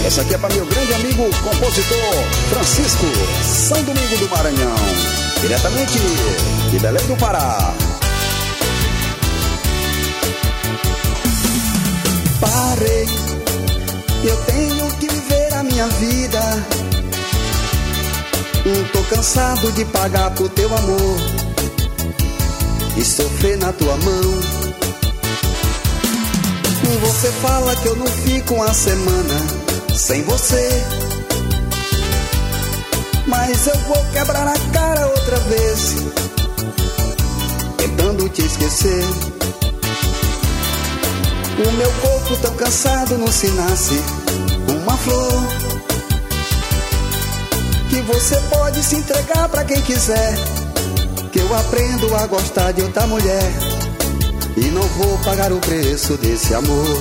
Essa aqui é para meu grande amigo compositor Francisco, São Domingo do Maranhão, diretamente de Belém do Pará. Parei, eu tenho que viver a minha vida. Tô cansado de pagar pro teu amor e sofrer na tua mão. Você fala que eu não fico uma semana sem você, mas eu vou quebrar a cara outra vez, tentando te esquecer. O meu corpo tão cansado não se nasce uma flor, que você pode se entregar pra quem quiser, que eu aprendo a gostar de outra mulher e não vou pagar o preço desse amor.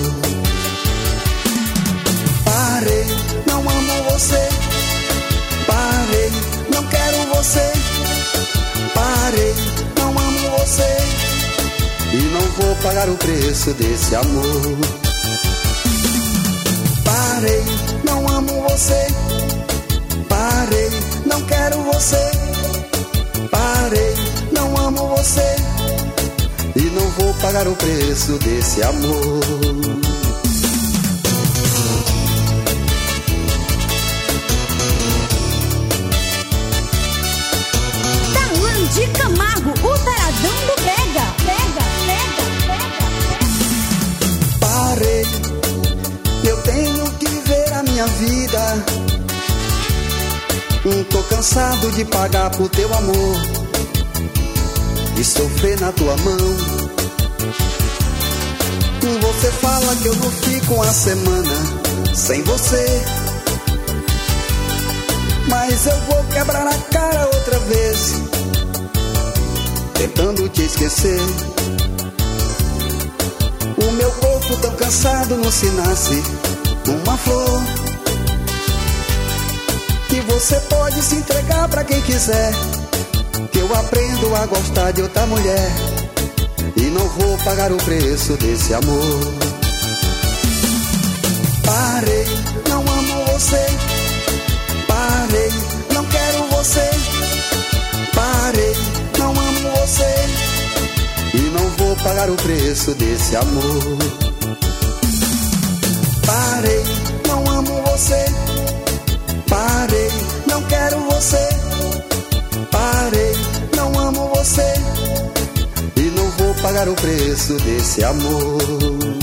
Parei, não amo você. Parei, não quero você. Parei, não amo você e não vou pagar o preço desse amor. Parei, não amo você. Parei, não quero você. Parei, não amo você e não vou pagar o preço desse amor. Darlan de Camargo, o taradão do Brega. Parei, eu tenho que viver a minha vida. Tô cansado de pagar pro teu amor e sofrer na tua mão. Você fala que eu não fico uma semana sem você, mas eu vou quebrar a cara outra vez, tentando te esquecer. O meu corpo tão cansado não se nasce uma flor, que você pode se entregar pra quem quiser, que eu aprendo a gostar de outra mulher e não vou pagar o preço desse amor. Parei, não amo você. Parei, não quero você. Parei, não amo você e não vou pagar o preço desse amor. Parei, não amo você. Parei, não quero você. Parei, não amo você e não vou pagar o preço desse amor.